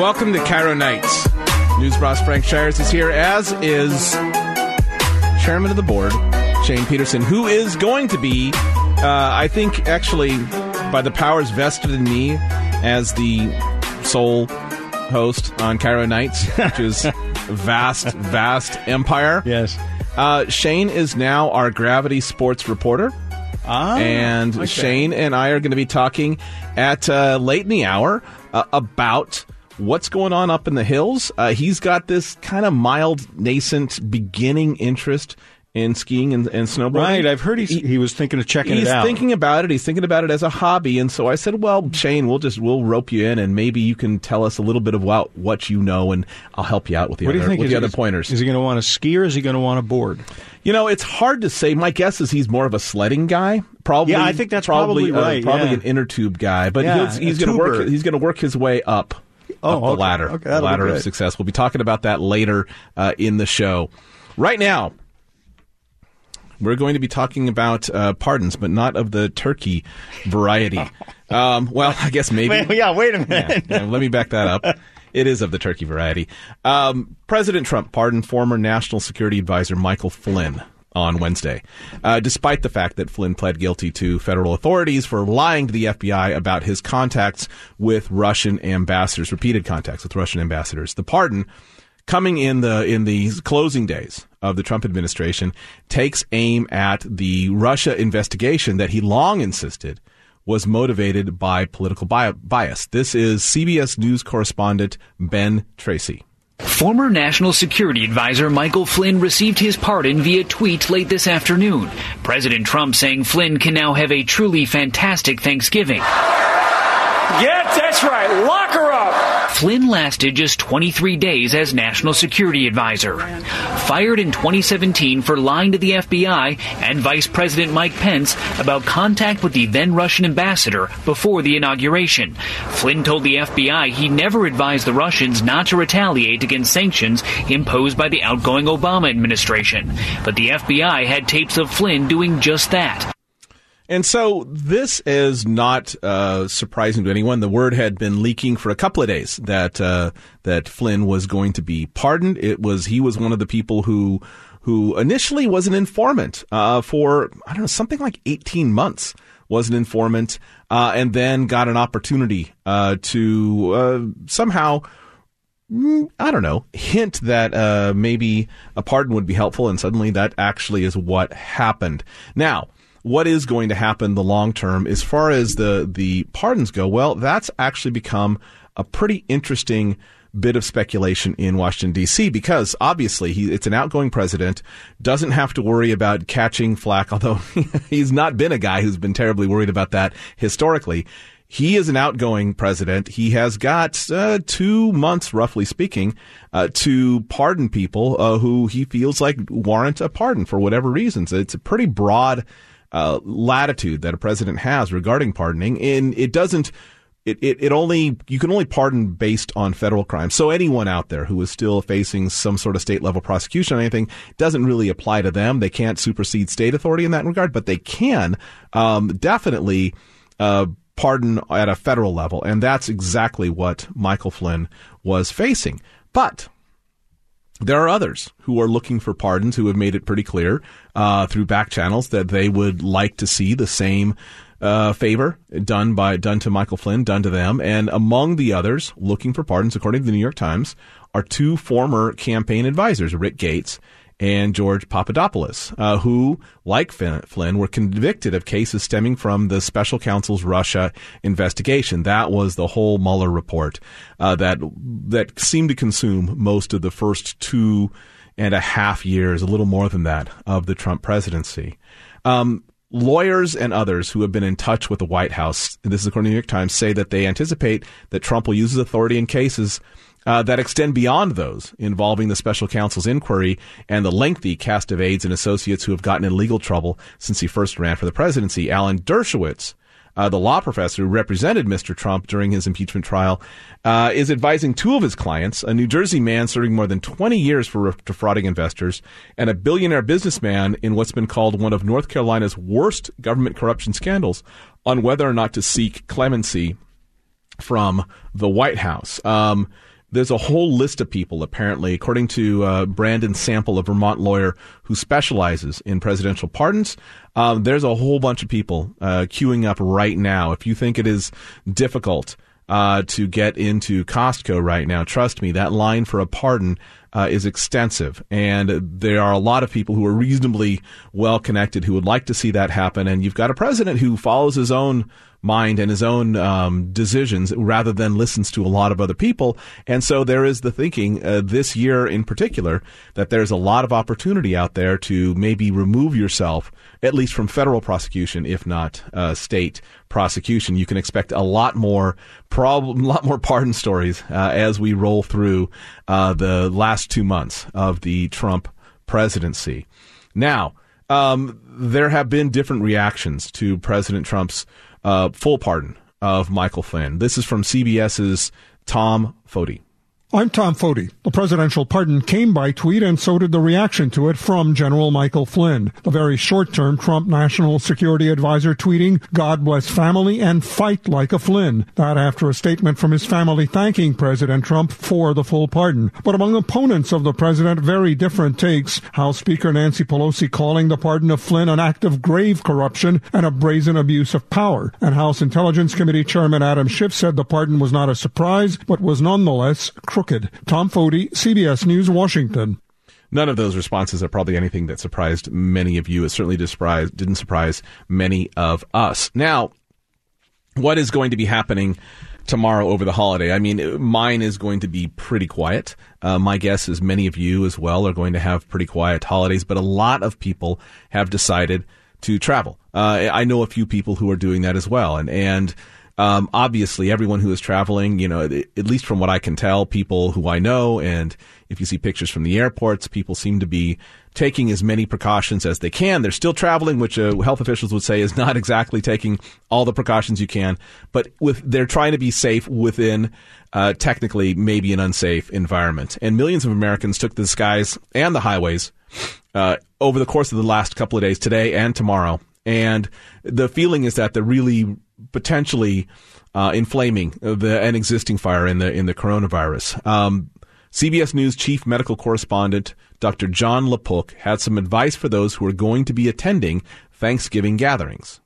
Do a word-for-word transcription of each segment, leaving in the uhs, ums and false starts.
Welcome to Cairo Nights. News boss Frank Shires is here, as is chairman of the board, Shane Peterson, who is going to be, uh, I think, actually, by the powers vested in me as the sole host on Cairo Nights, which is a vast, vast empire. Yes. Uh, Shane is now our Gravity Sports reporter. Ah, and okay. Shane and I are going to be talking at uh, late in the hour uh, about what's going on up in the hills. Uh, he's got this kind of mild, nascent, beginning interest in skiing and, and snowboarding. Right, I've heard he's, he, he was thinking of checking it out. He's thinking about it. He's thinking about it as a hobby. And so I said, well, Shane, we'll just we'll rope you in, and maybe you can tell us a little bit about what you know, and I'll help you out with the what other, do you think? with Is the he, other pointers. Is he going to want to ski, or is he going to want to board? You know, it's hard to say. My guess is he's more of a sledding guy. Probably, yeah, I think that's probably, probably right. Uh, probably yeah. an inner tube guy, but yeah, he's, he's going to work. He's going to work his way up, oh, up the okay. ladder, okay, the ladder of good. success. We'll be talking about that later uh, in the show. Right now, we're going to be talking about uh, pardons, but not of the turkey variety. Um, well, I guess maybe. Wait, yeah, wait a minute. Yeah, yeah, let me back that up. It is of the turkey variety. Um, President Trump pardoned former National Security Advisor Michael Flynn on Wednesday, uh, despite the fact that Flynn pled guilty to federal authorities for lying to the F B I about his contacts with Russian ambassadors, repeated contacts with Russian ambassadors. The pardon, coming in the in the closing days of the Trump administration, takes aim at the Russia investigation that he long insisted was motivated by political bias. This is C B S News correspondent Ben Tracy. Former National Security Advisor Michael Flynn received his pardon via tweet late this afternoon. President Trump saying Flynn can now have a truly fantastic Thanksgiving. Yes, that's right. Lock her up. Flynn lasted just twenty-three days as National Security Advisor. Fired in twenty seventeen for lying to the F B I and Vice President Mike Pence about contact with the then Russian ambassador before the inauguration. Flynn told the F B I he never advised the Russians not to retaliate against sanctions imposed by the outgoing Obama administration. But the F B I had tapes of Flynn doing just that. And so this is not uh, surprising to anyone. The word had been leaking for a couple of days that uh, that Flynn was going to be pardoned. It was he was one of the people who who initially was an informant uh, for I don't know something like eighteen months. Was an informant uh, and then got an opportunity uh, to uh, somehow. I don't know, hint that uh, maybe a pardon would be helpful, and suddenly that actually is what happened. Now, what is going to happen the long term as far as the, the pardons go? Well, that's actually become a pretty interesting bit of speculation in Washington, D C, because obviously he, it's an outgoing president, doesn't have to worry about catching flack, although he's not been a guy who's been terribly worried about that historically. He is an outgoing president. He has got uh, two months, roughly speaking, uh, to pardon people uh, who he feels like warrant a pardon for whatever reasons. It's a pretty broad uh, latitude that a president has regarding pardoning, and it doesn't. It, it it only you can only pardon based on federal crimes. So anyone out there who is still facing some sort of state level prosecution or anything doesn't really apply to them. They can't supersede state authority in that regard, but they can um, definitely. Uh, pardon at a federal level, and that's exactly what Michael Flynn was facing. But there are others who are looking for pardons who have made it pretty clear uh, through back channels that they would like to see the same uh, favor done by done to Michael Flynn, done to them. And among the others looking for pardons, according to the New York Times, are two former campaign advisors, Rick Gates and George Papadopoulos, uh, who, like Flynn, were convicted of cases stemming from the special counsel's Russia investigation. That was the whole Mueller report uh, that that seemed to consume most of the first two and a half years, a little more than that, of the Trump presidency. Um, lawyers and others who have been in touch with the White House, and this is according to the New York Times, say that they anticipate that Trump will use his authority in cases Uh, that extend beyond those involving the special counsel's inquiry and the lengthy cast of aides and associates who have gotten in legal trouble since he first ran for the presidency. Alan Dershowitz, uh, the law professor who represented Mister Trump during his impeachment trial, uh, is advising two of his clients, a New Jersey man serving more than twenty years for defrauding investors and a billionaire businessman in what's been called one of North Carolina's worst government corruption scandals, on whether or not to seek clemency from the White House. Um, there's a whole list of people, apparently, according to uh, Brandon Sample, a Vermont lawyer who specializes in presidential pardons. Um, there's a whole bunch of people uh, queuing up right now. If you think it is difficult uh, to get into Costco right now, trust me, that line for a pardon uh, is extensive. And there are a lot of people who are reasonably well connected who would like to see that happen. And you've got a president who follows his own mind and his own um, decisions rather than listens to a lot of other people. And so there is the thinking uh, this year in particular that there's a lot of opportunity out there to maybe remove yourself, at least from federal prosecution, if not uh, state prosecution. You can expect a lot more prob- a lot more pardon stories uh, as we roll through uh, the last two months of the Trump presidency. Now, um, there have been different reactions to President Trump's Uh, full pardon of Michael Flynn. This is from CBS's Tom Foti. I'm Tom Foti. The presidential pardon came by tweet, and so did the reaction to it from General Michael Flynn, the very short-term Trump National Security Advisor, tweeting, "God bless family and fight like a Flynn." That after a statement from his family thanking President Trump for the full pardon. But among opponents of the president, very different takes. House Speaker Nancy Pelosi calling the pardon of Flynn an act of grave corruption and a brazen abuse of power. And House Intelligence Committee Chairman Adam Schiff said the pardon was not a surprise, but was nonetheless crooked. Tom Foti, C B S News, Washington. None of those responses are probably anything that surprised many of you. It certainly did surprise, didn't surprise many of us. Now, what is going to be happening tomorrow over the holiday? I mean, mine is going to be pretty quiet. Uh, my guess is many of you as well are going to have pretty quiet holidays, but a lot of people have decided to travel. Uh, I know a few people who are doing that as well. And, and, Um, obviously, everyone who is traveling, you know, at least from what I can tell, people who I know, and if you see pictures from the airports, people seem to be taking as many precautions as they can. They're still traveling, which uh, health officials would say is not exactly taking all the precautions you can, but with they're trying to be safe within uh, technically maybe an unsafe environment. And millions of Americans took to the skies and the highways uh, over the course of the last couple of days, today and tomorrow. And the feeling is that they're really potentially uh, inflaming the an existing fire in the in the coronavirus. Um, C B S News chief medical correspondent Doctor John LaPook had some advice for those who are going to be attending Thanksgiving gatherings.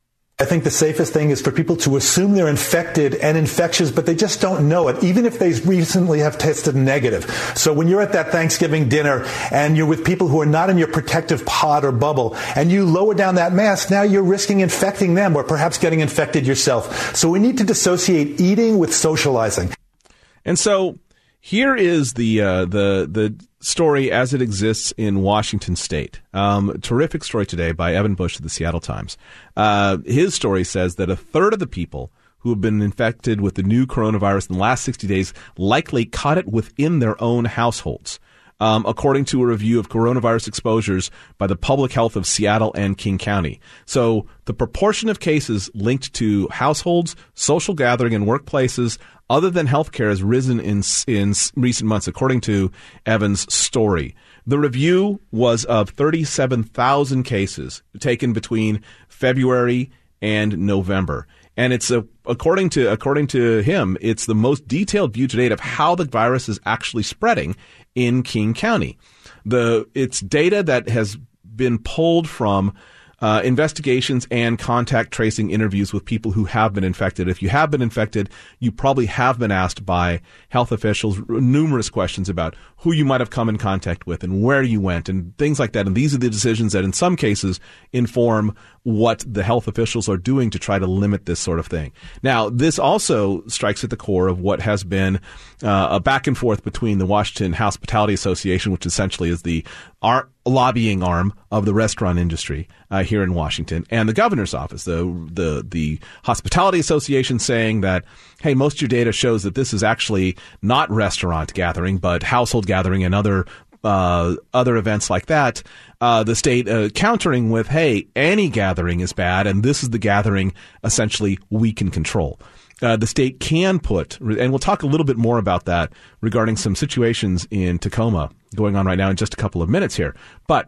I think the safest thing is for people to assume they're infected and infectious, but they just don't know it, even if they recently have tested negative. So when you're at that Thanksgiving dinner and you're with people who are not in your protective pod or bubble, and you lower down that mask, now you're risking infecting them or perhaps getting infected yourself. So we need to dissociate eating with socializing. And so here is the uh, the the story as it exists in Washington State. Um, terrific story today by Evan Bush of the Seattle Times. Uh, his story says that a third of the people who have been infected with the new coronavirus in the last sixty days likely caught it within their own households. Um, according to a review of coronavirus exposures by the Public Health of Seattle and King County. So the proportion of cases linked to households, social gathering, and workplaces other than healthcare has risen in in recent months, according to Evans' story. The review was of thirty-seven thousand cases taken between February and November. And it's a, according to according to him, it's the most detailed view to date of how the virus is actually spreading in King County. The it's data that has been pulled from uh, investigations and contact tracing interviews with people who have been infected. If you have been infected, you probably have been asked by health officials numerous questions about who you might have come in contact with and where you went and things like that. And these are the decisions that in some cases inform what the health officials are doing to try to limit this sort of thing. Now, this also strikes at the core of what has been uh, a back and forth between the Washington Hospitality Association, which essentially is the ar- lobbying arm of the restaurant industry uh, here in Washington, and the governor's office, the, the, the Hospitality Association saying that, hey, most of your data shows that this is actually not restaurant gathering, but household gathering and other Uh, other events like that, uh, the state uh, countering with, hey, any gathering is bad, and this is the gathering essentially we can control. Uh, the state can put, and we'll talk a little bit more about that regarding some situations in Tacoma going on right now in just a couple of minutes here. But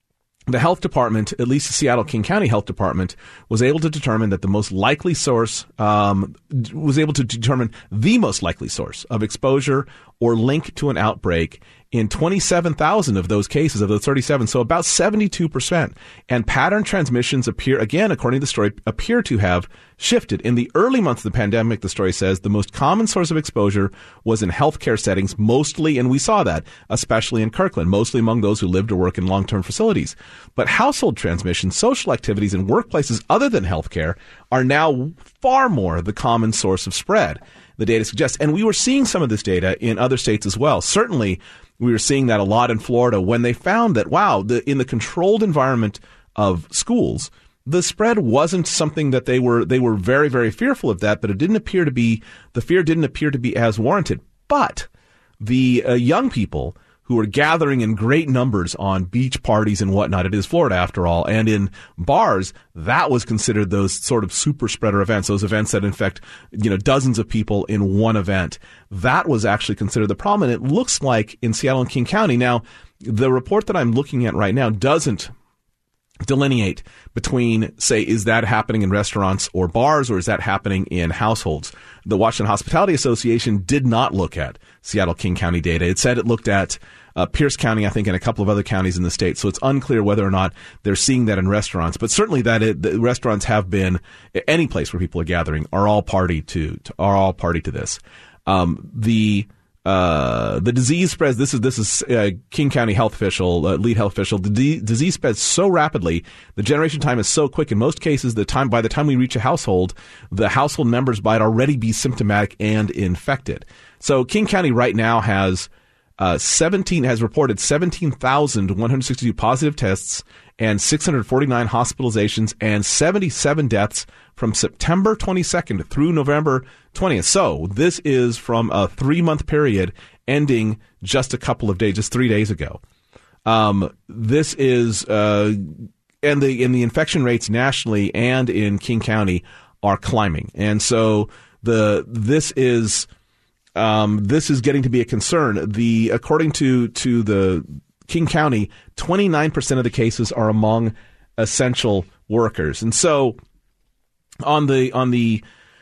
the health department, at least the Seattle King County Health Department, was able to determine that the most likely source, um, was able to determine the most likely source of exposure or link to an outbreak in twenty-seven thousand of those cases, of those thirty-seven, so about seventy-two percent. And pattern transmissions appear, again, according to the story, appear to have shifted. In the early months of the pandemic, the story says, the most common source of exposure was in healthcare settings, mostly, and we saw that, especially in Kirkland, mostly among those who lived or work in long-term facilities. But household transmission, social activities, and workplaces other than healthcare are now far more the common source of spread, the data suggests. And we were seeing some of this data in other states as well. Certainly, we were seeing that a lot in Florida when they found that, wow, the, in the controlled environment of schools, the spread wasn't something that they were they were very, very fearful of that, but it didn't appear to be, the fear didn't appear to be as warranted. But the uh, young people who were gathering in great numbers on beach parties and whatnot, it is Florida after all, and in bars, that was considered those sort of super spreader events, those events that infect, you know, dozens of people in one event. That was actually considered the problem, and it looks like in Seattle and King County. Now, the report that I'm looking at right now doesn't delineate between, say, is that happening in restaurants or bars, or is that happening in households? The Washington Hospitality Association did not look at Seattle King County data. It said it looked at uh, Pierce County, I think, and a couple of other counties in the state. So it's unclear whether or not they're seeing that in restaurants. But certainly that it, the restaurants have been, any place where people are gathering, are all party to, to are all party to this. Um, the Uh, the disease spreads. This is this is uh, King County health official, uh, lead health official. The d- disease spreads so rapidly. The generation time is so quick. In most cases, the time by the time we reach a household, the household members might already be symptomatic and infected. So King County right now has uh, seventeen has reported seventeen thousand one hundred sixty-two positive tests and six hundred forty-nine hospitalizations and seventy-seven deaths from September twenty-second through November twentieth. So this is from a three-month period ending just a couple of days, just three days ago. Um, this is, uh, and the and the infection rates nationally and in King County are climbing, and so the this is um, this is getting to be a concern. The according to to the King County, twenty-nine percent of the cases are among essential workers, and so. On the, on the,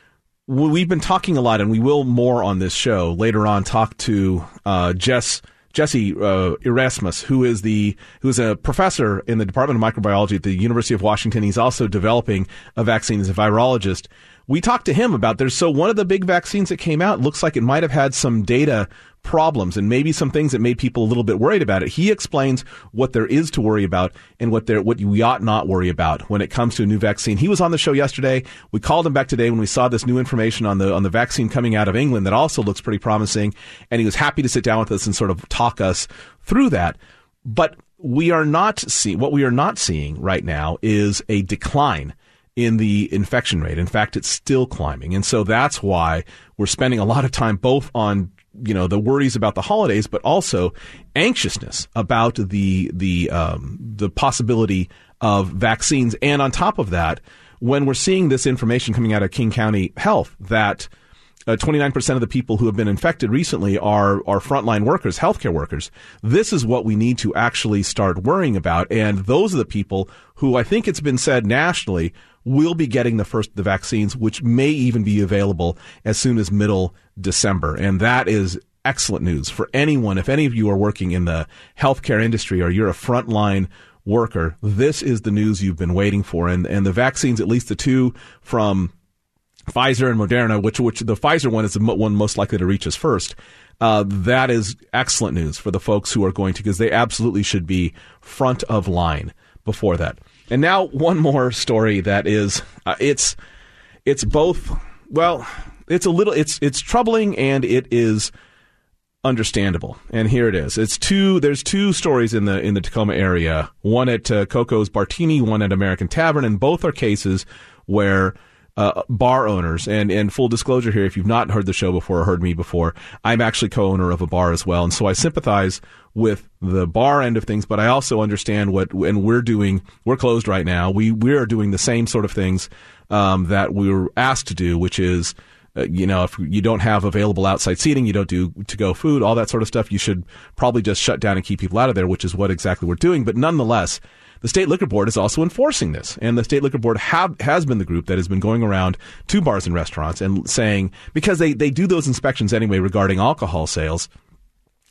we've been talking a lot, and we will more on this show later on, talk to, uh, Jess, Jesse, uh, Erasmus, who is the, who is a professor in the Department of Microbiology at the University of Washington. He's also developing a vaccine as a virologist. We talked to him about there's, so one of the big vaccines that came out looks like it might have had some data problems and maybe some things that made people a little bit worried about it. He explains what there is to worry about and what there, what we ought not worry about when it comes to a new vaccine. He was on the show yesterday. We called him back today when we saw this new information on the, on the vaccine coming out of England that also looks pretty promising. And he was happy to sit down with us and sort of talk us through that. But we are not seeing, what we are not seeing right now is a decline in the infection rate. In fact, it's still climbing. And so that's why we're spending a lot of time both on, you know, the worries about the holidays, but also anxiousness about the, the, um, the possibility of vaccines. And on top of that, when we're seeing this information coming out of King County Health that Uh, twenty-nine percent of the people who have been infected recently are, are frontline workers, healthcare workers. This is what we need to actually start worrying about. And those are the people who I think it's been said nationally will be getting the first, the vaccines, which may even be available as soon as middle December. And that is excellent news for anyone. If any of you are working in the healthcare industry or you're a frontline worker, this is the news you've been waiting for. And, and the vaccines, at least the two from Pfizer and Moderna, which which the Pfizer one is the one most likely to reach us first. Uh, that is excellent news for the folks who are going to, because they absolutely should be front of line before that. And now one more story that is, uh, it's it's both, well, it's a little, it's it's troubling and it is understandable. And here it is. It's two. There's two stories in the in the Tacoma area. One at uh, Coco's Bartini, one at American Tavern, and both are cases where Uh, bar owners, and, and full disclosure here, if you've not heard the show before or heard me before, I'm actually co-owner of a bar as well. And so I sympathize with the bar end of things, but I also understand what, and we're doing, we're closed right now. We, we're doing the same sort of things, um, that we were asked to do, which is, uh, you know, if you don't have available outside seating, you don't do to-go food, all that sort of stuff, you should probably just shut down and keep people out of there, which is what exactly we're doing. But nonetheless, the State Liquor Board is also enforcing this, and the State Liquor Board have, has been the group that has been going around to bars and restaurants and saying, because they, they do those inspections anyway regarding alcohol sales,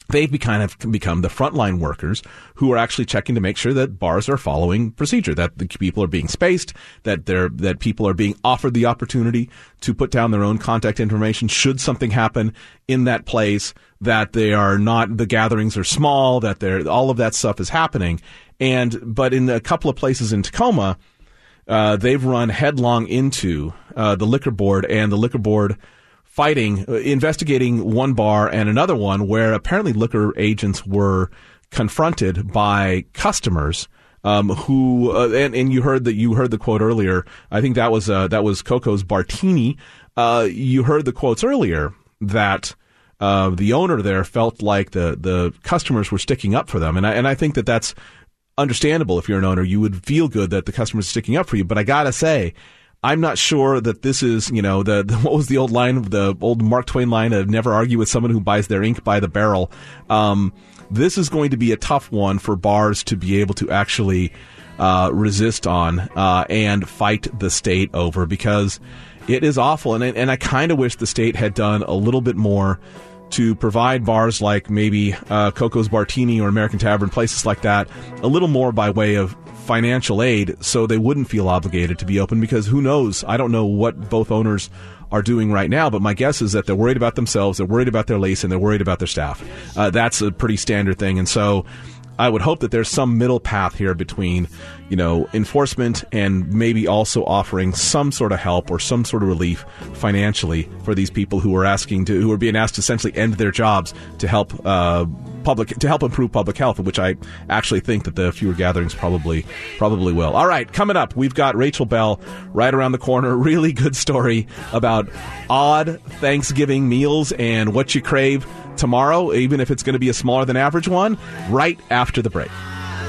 they've be kind of become the frontline workers who are actually checking to make sure that bars are following procedure, that the people are being spaced, that they're, that people are being offered the opportunity to put down their own contact information should something happen in that place, that they are not, the gatherings are small, that they're, all of that stuff is happening. And, but in a couple of places in Tacoma, uh, they've run headlong into, uh, the liquor board and the liquor board fighting, uh, investigating one bar and another one where apparently liquor agents were confronted by customers um, who, uh, and, and you heard that you heard the quote earlier. I think that was uh, that was Coco's Bartini. Uh, you heard the quotes earlier that uh, the owner there felt like the the customers were sticking up for them, and I and I think that that's understandable. If you're an owner, you would feel good that the customers are sticking up for you. But I gotta say, I'm not sure that this is, you know, the, the what was the old line, the old Mark Twain line of never argue with someone who buys their ink by the barrel. Um, this is going to be a tough one for bars to be able to actually uh, resist on uh, and fight the state over, because it is awful. And, and I kind of wish the state had done a little bit more to provide bars like maybe uh, Coco's Bartini or American Tavern, places like that, a little more by way of financial aid so they wouldn't feel obligated to be open, because who knows? I don't know what both owners are doing right now, but my guess is that they're worried about themselves, they're worried about their lease, and they're worried about their staff. Uh, that's a pretty standard thing. And so I would hope that there's some middle path here between, you know, enforcement and maybe also offering some sort of help or some sort of relief financially for these people who are asking to, who are being asked to essentially end their jobs to help uh, public, to help improve public health, which I actually think that the fewer gatherings probably probably will. All right, coming up, we've got Rachel Bell right around the corner. Really good story about odd Thanksgiving meals and what you crave tomorrow, even if it's going to be a smaller than average one, right after the break.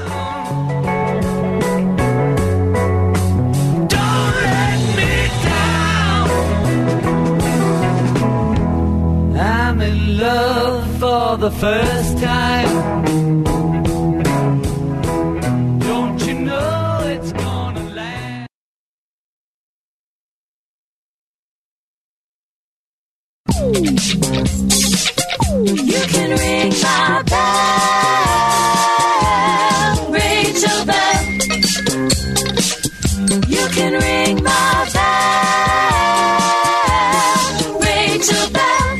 Don't let me down. I'm in love for the first time. Don't you know it's gonna last? You can ring my bell, Rachel Bell. You can ring my bell, Rachel Bell.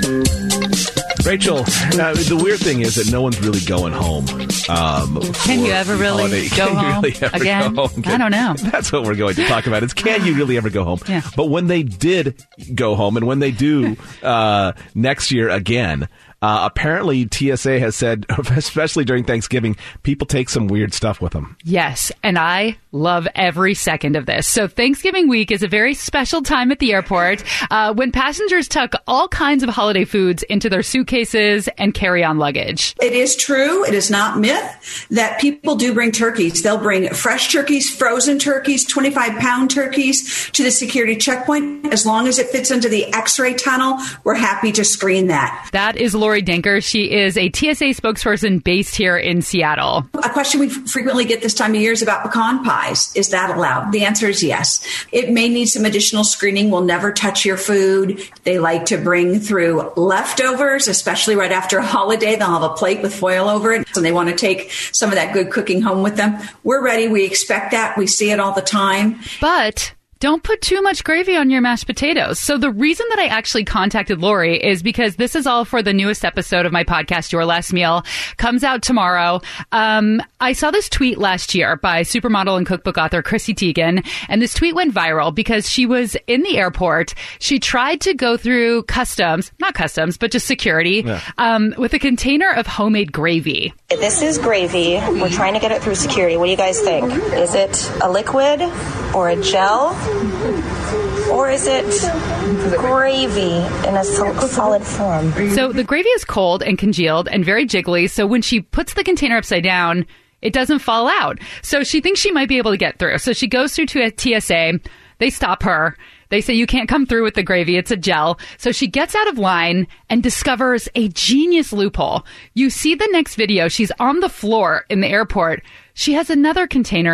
Rachel, uh, the weird thing is that no one's really going home. Um, can you ever really holiday. go can home you really ever again? Go home? I don't know. That's what we're going to talk about. It's can you really ever go home? Yeah. But when they did go home, and when they do uh, next year again, Uh, apparently, T S A has said, especially during Thanksgiving, people take some weird stuff with them. Yes, and I love every second of this. So Thanksgiving week is a very special time at the airport uh, when passengers tuck all kinds of holiday foods into their suitcases and carry-on luggage. It is true, it is not myth, that people do bring turkeys. They'll bring fresh turkeys, frozen turkeys, twenty-five pound turkeys to the security checkpoint. As long as it fits into the X-ray tunnel, we're happy to screen that. That is Lori Denker. She is a T S A spokesperson based here in Seattle. A question we frequently get this time of year is about pecan pies. Is that allowed? The answer is yes. It may need some additional screening. We'll never touch your food. They like to bring through leftovers, especially right after a holiday. They'll have a plate with foil over it, and they want to take some of that good cooking home with them. We're ready. We expect that. We see it all the time. But don't put too much gravy on your mashed potatoes. So the reason that I actually contacted Lori is because this is all for the newest episode of my podcast, Your Last Meal. Comes out tomorrow. Um, I saw this tweet last year by supermodel and cookbook author Chrissy Teigen, and this tweet went viral because she was in the airport. She tried to go through customs, not customs, but just security, yeah. um, with a container of homemade gravy. This is gravy. We're trying to get it through security. What do you guys think? Is it a liquid or a gel? Or is it gravy in a solid form? So the gravy is cold and congealed and very jiggly. So when she puts the container upside down, it doesn't fall out. So she thinks she might be able to get through. So she goes through to a T S A. They stop her. They say, you can't come through with the gravy. It's a gel. So she gets out of line and discovers a genius loophole. You see the next video. She's on the floor in the airport. She has another container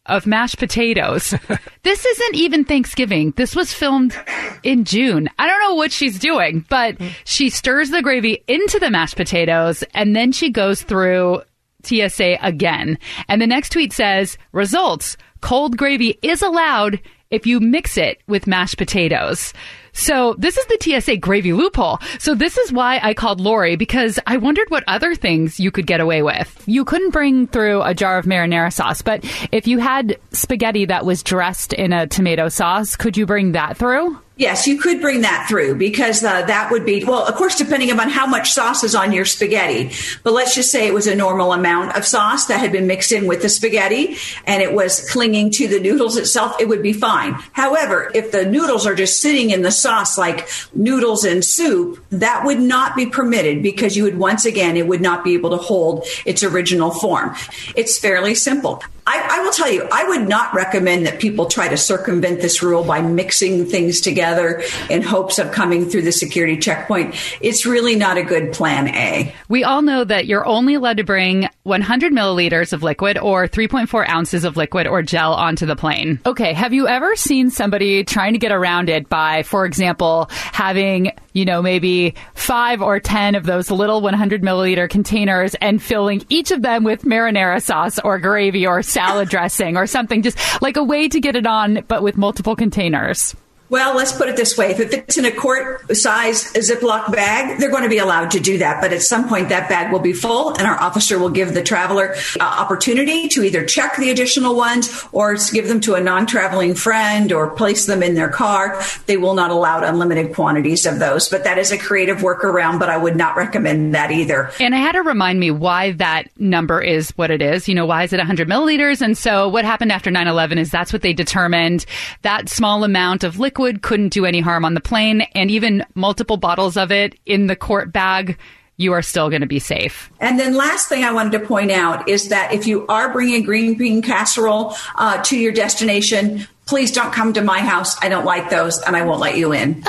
of mashed potatoes. This isn't even Thanksgiving. This was filmed in June. I don't know what she's doing, but she stirs the gravy into the mashed potatoes, and then she goes through T S A again. And the next tweet says, results, cold gravy is allowed if you mix it with mashed potatoes. So this is the T S A gravy loophole. So this is why I called Lori, because I wondered what other things you could get away with. You couldn't bring through a jar of marinara sauce, but if you had spaghetti that was dressed in a tomato sauce, could you bring that through? Yes, you could bring that through because uh, that would be, well, of course, depending upon how much sauce is on your spaghetti. But let's just say it was a normal amount of sauce that had been mixed in with the spaghetti and it was clinging to the noodles itself, it would be fine. However, if the noodles are just sitting in the sauce like noodles in soup, that would not be permitted because you would, once again, it would not be able to hold its original form. It's fairly simple. I, I will tell you, I would not recommend that people try to circumvent this rule by mixing things together in hopes of coming through the security checkpoint. It's really not a good plan A. We all know that you're only allowed to bring one hundred milliliters of liquid or three point four ounces of liquid or gel onto the plane. Okay, have you ever seen somebody trying to get around it by, for example, having, you know, maybe five or ten of those little one hundred milliliter containers and filling each of them with marinara sauce or gravy or salad dressing or something, just like a way to get it on, but with multiple containers? Well, let's put it this way. If it fits in a quart-size Ziploc bag, they're going to be allowed to do that. But at some point, that bag will be full, and our officer will give the traveler uh, opportunity to either check the additional ones or give them to a non-traveling friend or place them in their car. They will not allow unlimited quantities of those. But that is a creative workaround, but I would not recommend that either. And I had to remind me why that number is what it is. You know, why is it one hundred milliliters? And so what happened after nine eleven is that's what they determined. That small amount of liquid couldn't do any harm on the plane, and even multiple bottles of it in the quart bag, you are still going to be safe. And then last thing I wanted to point out is that if you are bringing green bean casserole uh, to your destination, please don't come to my house. I don't like those, and I won't let you in.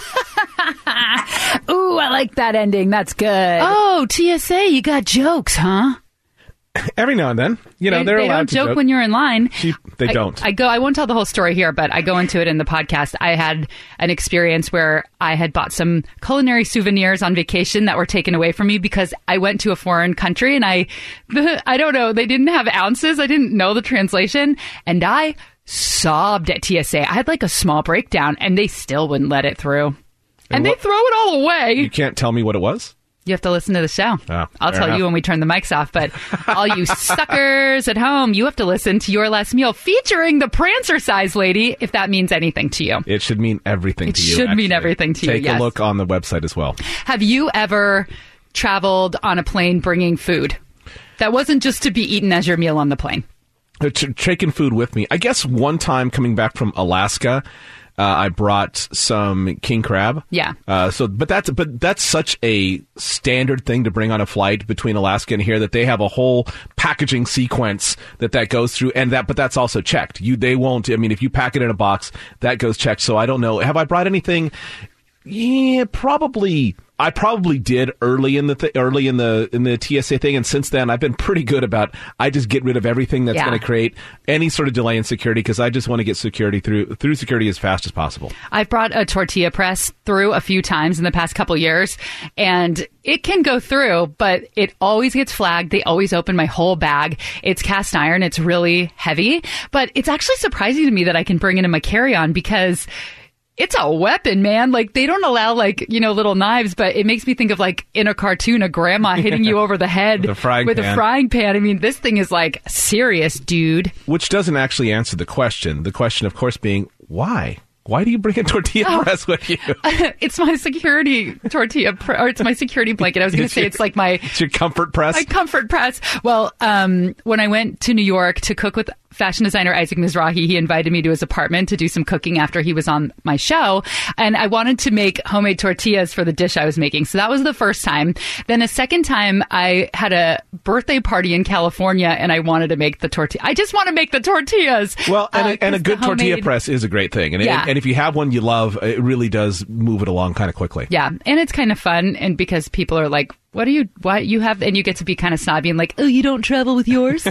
Ooh, I like that ending. That's good. Oh, T S A, you got jokes, huh? Every now and then, you know, they, they're they allowed don't to joke, joke when you're in line. She, they I, don't. I go. I won't tell the whole story here, but I go into it in the podcast. I had an experience where I had bought some culinary souvenirs on vacation that were taken away from me because I went to a foreign country and I, I don't know, they didn't have ounces. I didn't know the translation, and I sobbed at T S A. I had like a small breakdown, and they still wouldn't let it through. And, and they what, throw it all away. You can't tell me what it was? You have to listen to the show. Oh, I'll tell enough. you when we turn the mics off, but all you suckers at home, you have to listen to Your Last Meal featuring the Prancer size lady, if that means anything to you. It should mean everything it to you. It should actually. mean everything to Take you, yes. a look on the website as well. Have you ever traveled on a plane bringing food that wasn't just to be eaten as your meal on the plane? T- taking food with me. I guess one time coming back from Alaska, Uh, I brought some king crab. Yeah. Uh, so, but that's but that's such a standard thing to bring on a flight between Alaska and here that they have a whole packaging sequence that that goes through, and that but that's also checked. You they won't. I mean, if you pack it in a box, that goes checked. So I don't know. Have I brought anything? Yeah, probably. I probably did early in the th- early in the in the T S A thing, and since then I've been pretty good about I just get rid of everything that's yeah. going to create any sort of delay in security because I just want to get security through through security as fast as possible. I've brought a tortilla press through a few times in the past couple years, and it can go through, but it always gets flagged. They always open my whole bag. It's cast iron. It's really heavy, but it's actually surprising to me that I can bring it in my carry-on because it's a weapon, man. Like, they don't allow, like, you know, little knives, but it makes me think of, like, in a cartoon, a grandma hitting you over the head with, a frying, with pan. a frying pan. I mean, this thing is, like, serious, dude. Which doesn't actually answer the question. The question, of course, being, why? Why do you bring a tortilla oh. press with you? It's my security tortilla, pr- or it's my security blanket. I was going to say your, it's like my... It's your comfort press? My comfort press. Well, um, when I went to New York to cook with fashion designer Isaac Mizrahi, he invited me to his apartment to do some cooking after he was on my show. And I wanted to make homemade tortillas for the dish I was making. So that was the first time. Then a second time, I had a birthday party in California and I wanted to make the tortilla. I just want to make the tortillas. Well, and, uh, a, and a good homemade... tortilla press is a great thing. And, yeah. and, and if you have one you love, it really does move it along kind of quickly. Yeah. And it's kind of fun. And because people are like what do you, what you have, and you get to be kind of snobby and like, oh, you don't travel with yours?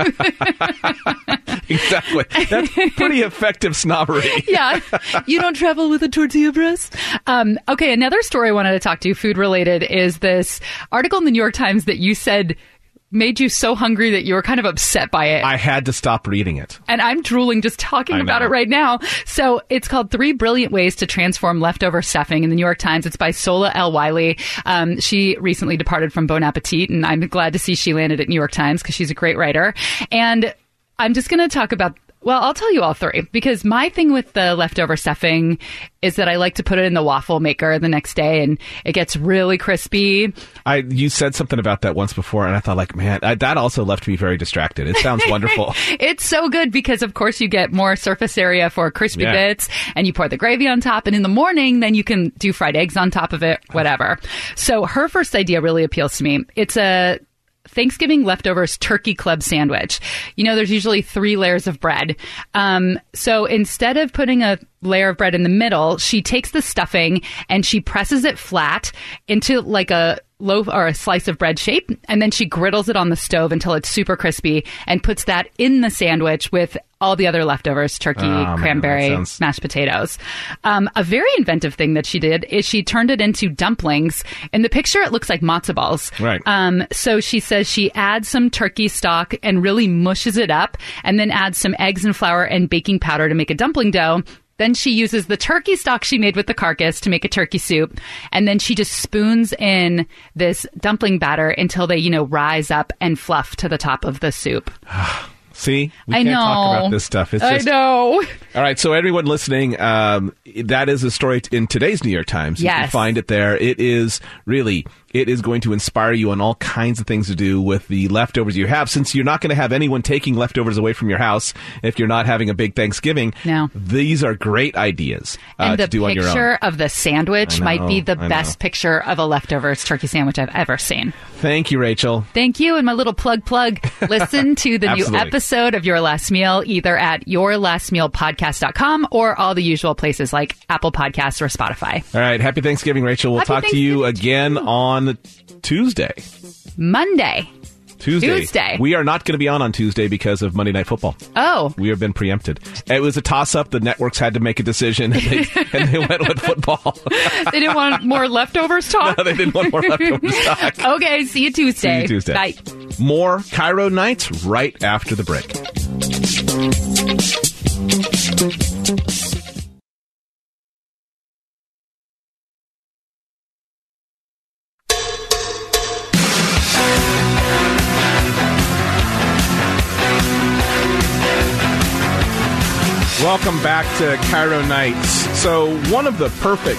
Exactly. That's pretty effective snobbery. Yeah. You don't travel with a tortilla press? Um, okay, another story I wanted to talk to you, food related, is this article in the New York Times that you said made you so hungry that you were kind of upset by it. I had to stop reading it. And I'm drooling just talking I about know. it right now. So it's called Three Brilliant Ways to Transform Leftover Stuffing in the New York Times. It's by Sola L. Wiley. Um, she recently departed from Bon Appetit, and I'm glad to see she landed at New York Times because she's a great writer. And I'm just going to talk about, well, I'll tell you all three, because my thing with the leftover stuffing is that I like to put it in the waffle maker the next day, and it gets really crispy. I you said something about that once before, and I thought, like, man, I, that also left me very distracted. It sounds wonderful. It's so good because, of course, you get more surface area for crispy Yeah. bits, and you pour the gravy on top, and in the morning, then you can do fried eggs on top of it, whatever. So her first idea really appeals to me. It's a Thanksgiving leftovers turkey club sandwich. You know, there's usually three layers of bread. Um, so instead of putting a layer of bread in the middle, she takes the stuffing and she presses it flat into like a loaf or a slice of bread shape, and then she griddles it on the stove until it's super crispy and puts that in the sandwich with all the other leftovers, turkey, Oh, man, cranberry, that sounds- mashed potatoes. Um, a very inventive thing that she did is she turned it into dumplings. In the picture, it looks like matzo balls. Right. Um, so she says she adds some turkey stock and really mushes it up, and then adds some eggs and flour and baking powder to make a dumpling dough. Then she uses the turkey stock she made with the carcass to make a turkey soup. And then she just spoons in this dumpling batter until they, you know, rise up and fluff to the top of the soup. See? We I can't know. talk about this stuff. It's I just, know. All right, so everyone listening, um, that is a story in today's New York Times. You can Yes. find it there. It is really, it is going to inspire you on all kinds of things to do with the leftovers you have, since you're not going to have anyone taking leftovers away from your house if you're not having a big Thanksgiving. No. These are great ideas uh, And the to do on your own. picture of the sandwich I might be know, the I best know. picture of a leftovers turkey sandwich I've ever seen. Thank you, Rachel. Thank you. And my little plug plug, listen to the new Absolutely. episode of Your Last Meal either at your last meal podcast dot com or all the usual places like Apple Podcasts or Spotify. All right, happy Thanksgiving, Rachel. We'll Happy talk to you Thanksgiving again on Tuesday. Monday. Tuesday. Tuesday. We are not going to be on on Tuesday because of Monday Night Football. Oh. We have been preempted. It was a toss-up. The networks had to make a decision, and they, and they went with football. They didn't want more leftovers talk? No, they didn't want more leftovers talk. Okay, see you Tuesday. See you Tuesday. Bye. More Cairo Nights right after the break. Welcome back to Cairo Nights. So, one of the perfect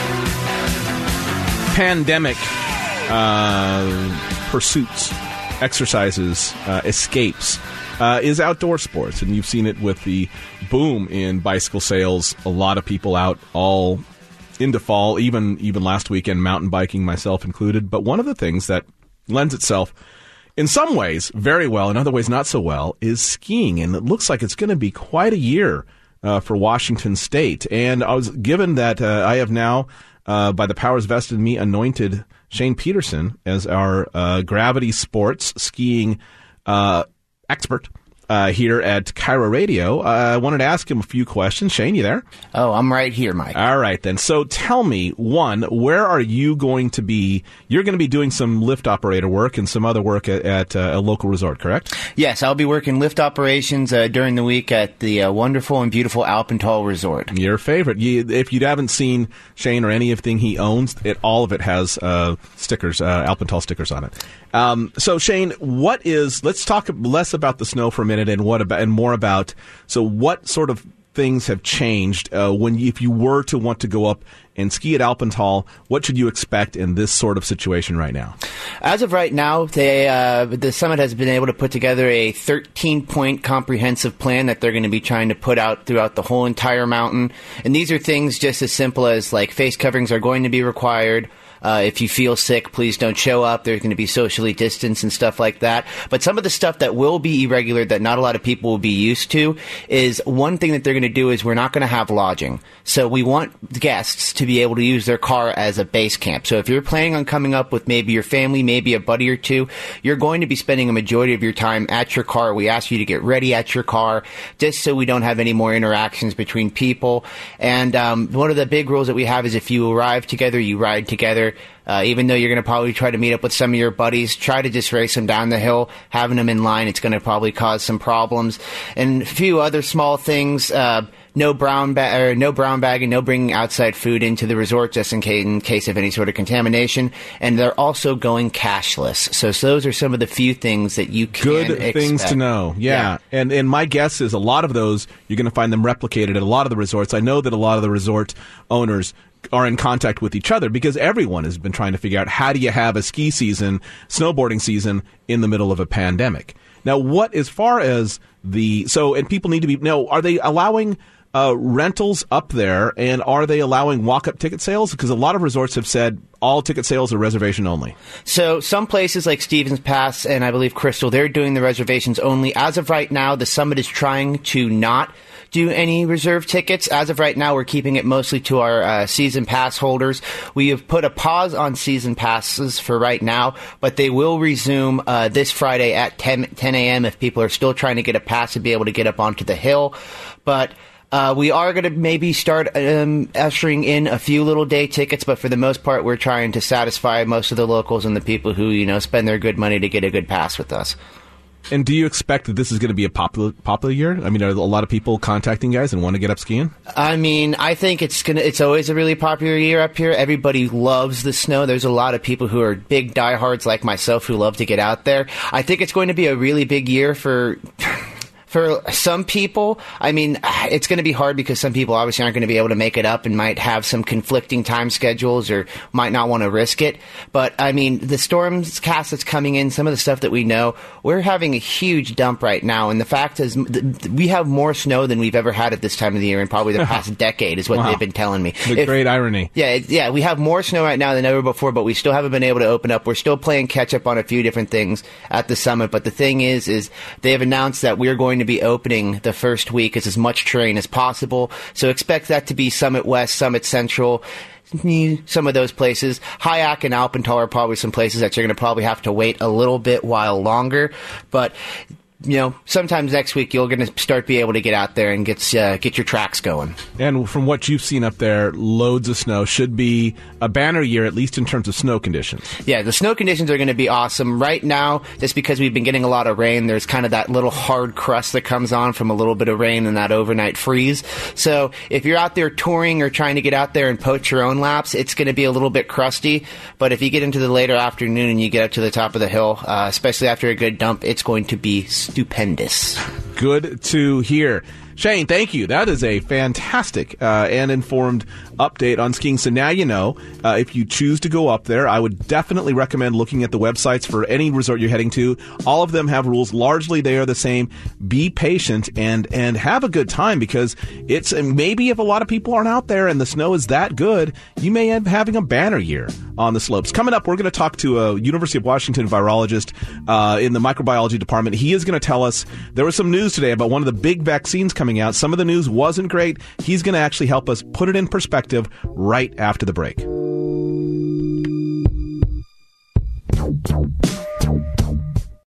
pandemic uh, pursuits, exercises, uh, escapes uh, is outdoor sports. And you've seen it with the boom in bicycle sales. A lot of people out all into fall, even even last weekend, mountain biking, myself included. But one of the things that lends itself in some ways very well, in other ways not so well, is skiing. And it looks like it's going to be quite a year uh, for Washington State. And I was given that uh, I have now, uh, by the powers vested in me, anointed Shane Peterson as our uh, gravity sports skiing uh, expert uh, here at Cairo Radio. Uh, I wanted to ask him a few questions. Shane, you there? Oh, I'm right here, Mike. All right, then. So tell me, one, where are you going to be? You're going to be doing some lift operator work and some other work at, at uh, a local resort, correct? Yes, I'll be working lift operations uh, during the week at the uh, wonderful and beautiful Alpental Resort. Your favorite. You, if you haven't seen Shane or anything he owns, it all of it has uh, stickers, uh, Alpental stickers on it. Um, so Shane, what is? Let's talk less about the snow for a minute, and what about, and more about. So, what sort of things have changed uh, when, you, if you were to want to go up and ski at Alpental? What should you expect in this sort of situation right now? As of right now, they, uh, the summit has been able to put together a thirteen-point comprehensive plan that they're going to be trying to put out throughout the whole entire mountain. And these are things just as simple as, like, face coverings are going to be required. Uh, if you feel sick, please don't show up. There's going to be socially distanced and stuff like that. But some of the stuff that will be irregular that not a lot of people will be used to is one thing that they're going to do is we're not going to have lodging. So we want guests to be able to use their car as a base camp. So if you're planning on coming up with maybe your family, maybe a buddy or two, you're going to be spending a majority of your time at your car. We ask you to get ready at your car just so we don't have any more interactions between people. And um, one of the big rules that we have is if you arrive together, you ride together. Uh, even though you're going to probably try to meet up with some of your buddies, try to just race them down the hill. Having them in line, it's going to probably cause some problems. And a few other small things. Uh, no brown bag, or no brown bagging, no bringing outside food into the resort, just in case, in case of any sort of contamination. And they're also going cashless. So, so those are some of the few things that you can Good expect. things to know. Yeah. yeah. And and my guess is a lot of those, you're going to find them replicated at a lot of the resorts. I know that a lot of the resort owners are in contact with each other because everyone has been trying to figure out how do you have a ski season, snowboarding season in the middle of a pandemic. Now, what as far as the, so, and people need to be, now, are they allowing uh, rentals up there and are they allowing walk-up ticket sales? Because a lot of resorts have said all ticket sales are reservation only. So some places like Stevens Pass and I believe Crystal, they're doing the reservations only. As of right now, the Summit is trying to not do any reserve tickets. As of right now, we're keeping it mostly to our uh, season pass holders. We have put a pause on season passes for right now, but they will resume uh, this Friday at ten a.m. if people are still trying to get a pass to be able to get up onto the hill. But Uh, we are going to maybe start um, ushering in a few little day tickets, but for the most part, we're trying to satisfy most of the locals and the people who, you know, spend their good money to get a good pass with us. And do you expect that this is going to be a popular popular year? I mean, are a lot of people contacting guys and want to get up skiing? I mean, I think it's gonna. It's always a really popular year up here. Everybody loves the snow. There's a lot of people who are big diehards like myself who love to get out there. I think it's going to be a really big year for... For some people, I mean, it's going to be hard because some people obviously aren't going to be able to make it up and might have some conflicting time schedules or might not want to risk it. But, I mean, the storms cast that's coming in, some of the stuff that we know, we're having a huge dump right now. And the fact is, we have more snow than we've ever had at this time of the year in probably the past decade is what wow. they've been telling me. The if, great irony. Yeah, it, yeah, we have more snow right now than ever before, but we still haven't been able to open up. We're still playing catch up on a few different things at the Summit. But the thing is, is they have announced that we're going to be opening the first week as as much terrain as possible. So expect that to be Summit West, Summit Central, some of those places. Hyack and Alpental are probably some places that you're going to probably have to wait a little bit while longer. But, you know, sometimes next week you're going to start be able to get out there and get uh, get your tracks going. And from what you've seen up there, loads of snow. Should be a banner year, at least in terms of snow conditions. Yeah, the snow conditions are going to be awesome. Right now, just because we've been getting a lot of rain, there's kind of that little hard crust that comes on from a little bit of rain and that overnight freeze. So if you're out there touring or trying to get out there and poach your own laps, it's going to be a little bit crusty. But if you get into the later afternoon and you get up to the top of the hill, uh, especially after a good dump, it's going to be stupendous. Good to hear. Shane, thank you. That is a fantastic uh, and informed update on skiing. So now you know, uh, if you choose to go up there, I would definitely recommend looking at the websites for any resort you're heading to. All of them have rules. Largely, they are the same. Be patient and and have a good time because it's maybe if a lot of people aren't out there and the snow is that good, you may end up having a banner year on the slopes. Coming up, we're going to talk to a University of Washington virologist uh, in the microbiology department. He is going to tell us there was some news today about one of the big vaccines coming out. Some of the news wasn't great. He's going to actually help us put it in perspective right after the break.